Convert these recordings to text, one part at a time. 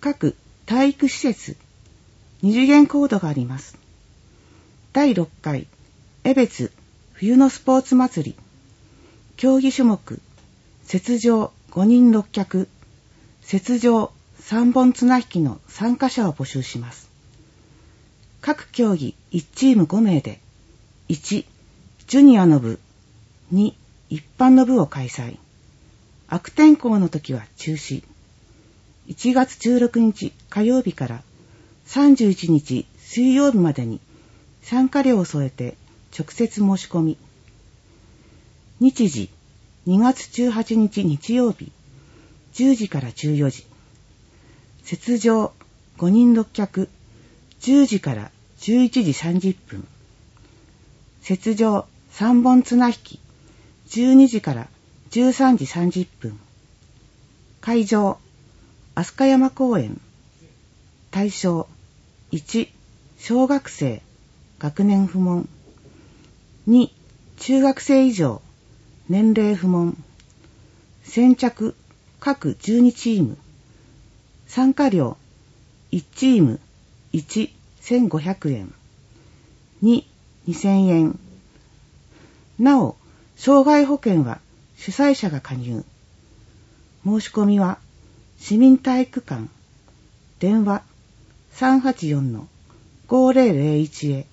各体育施設二次元コードがあります。第6回江別冬のスポーツ祭り競技種目雪上5人6脚雪上3本綱引きの参加者を募集します。各競技1チーム5名で1ジュニアの部2一般の部を開催。悪天候の時は中止。1月16日火曜日から31日水曜日までに参加料を添えて直接申し込み。日時2月18日日曜日10時から14時。雪上5人6脚10時から11時30分。雪上3本綱引き12時から13時30分。会場飛鳥山公園。対象1小学生学年不問2中学生以上年齢不問。先着各12チーム。参加料1チーム1、1500円2、2000円。なお障害保険は主催者が加入。申し込みは市民体育館電話 384-5001 へ。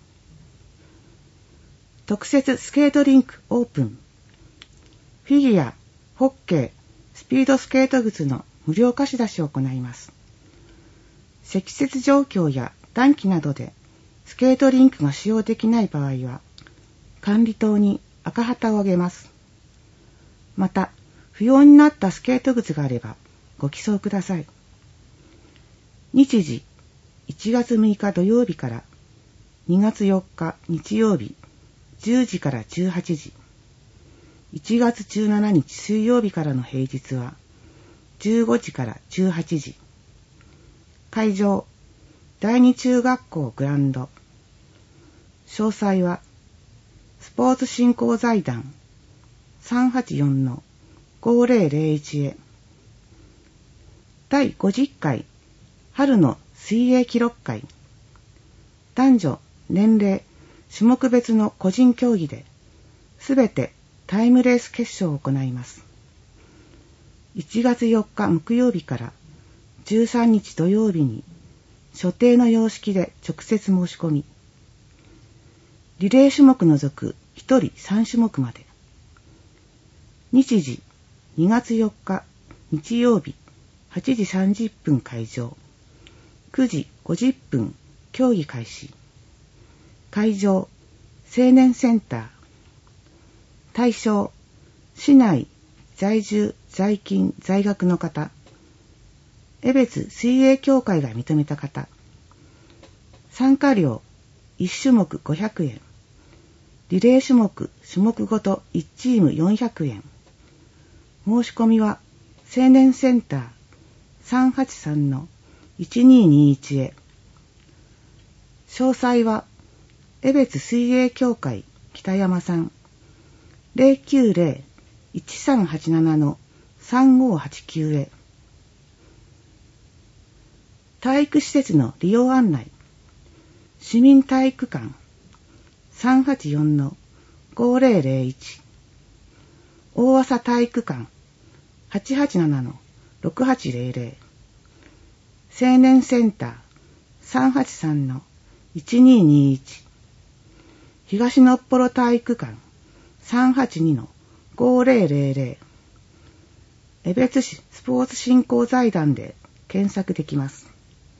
特設スケートリンクオープン。フィギュア、ホッケー、スピードスケート靴の無料貸し出しを行います。積雪状況や暖気などでスケートリンクが使用できない場合は管理棟に赤旗をあげます。また、不要になったスケート靴があればご寄贈ください。日時、1月6日土曜日から2月4日日曜日10時から18時。1月17日水曜日からの平日は15時から18時。会場、第二中学校グラウンド。詳細はスポーツ振興財団 384-5001 へ。第50回春の水泳記録会。男女、年齢、種目別の個人競技ですべてタイムレース決勝を行います。1月4日木曜日から13日土曜日に所定の様式で直接申し込み。リレー種目除く1人3種目まで。日時2月4日日曜日8時30分会場。9時50分競技開始。会場、青年センター。対象、市内在住在勤在学の方。江別水泳協会が認めた方。参加料1種目500円。リレー種目ごと1チーム400円。申し込みは青年センター 383-1221 へ。詳細は江別水泳協会北山さん 090-1387-3589 へ。体育施設の利用案内。市民体育館 384-5001 大浅体育館 887-6800 青年センター 383-1221 東のっぽろ体育館 382-5000 江別市スポーツ振興財団で検索できます。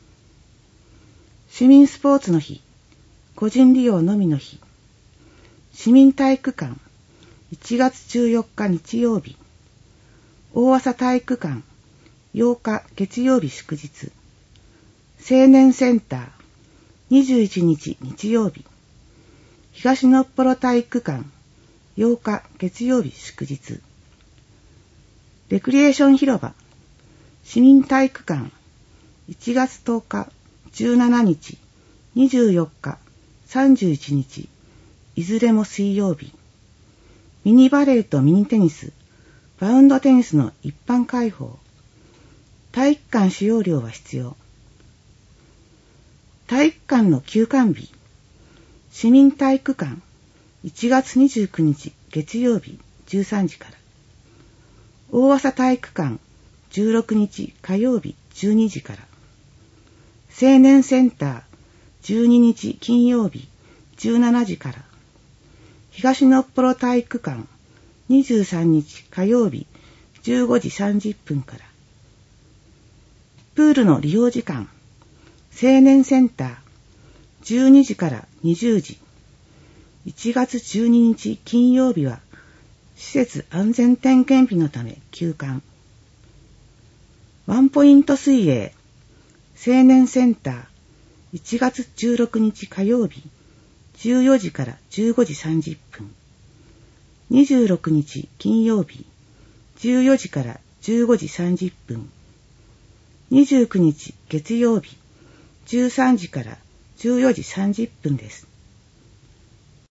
市民スポーツの日、個人利用のみの日。市民体育館1月14日日曜日。大浅体育館8日月曜日祝日。青年センター21日日曜日。東のっぽろ体育館8日月曜日祝日。レクリエーション広場市民体育館1月10日17日、24日、31日、いずれも水曜日。ミニバレーとミニテニス、バウンドテニスの一般開放。 体育館使用料は必要。体育館の休館日。市民体育館1月29日月曜日13時から。大浅体育館16日火曜日12時から。青年センター12日金曜日17時から。東のっぽろ体育館23日火曜日15時30分から。プールの利用時間。青年センター12時から20時。1月12日金曜日は施設安全点検日のため休館。ワンポイント水泳青年センター1月16日火曜日14時から15時30分。26日金曜日14時から15時30分。29日月曜日13時から14時30分です。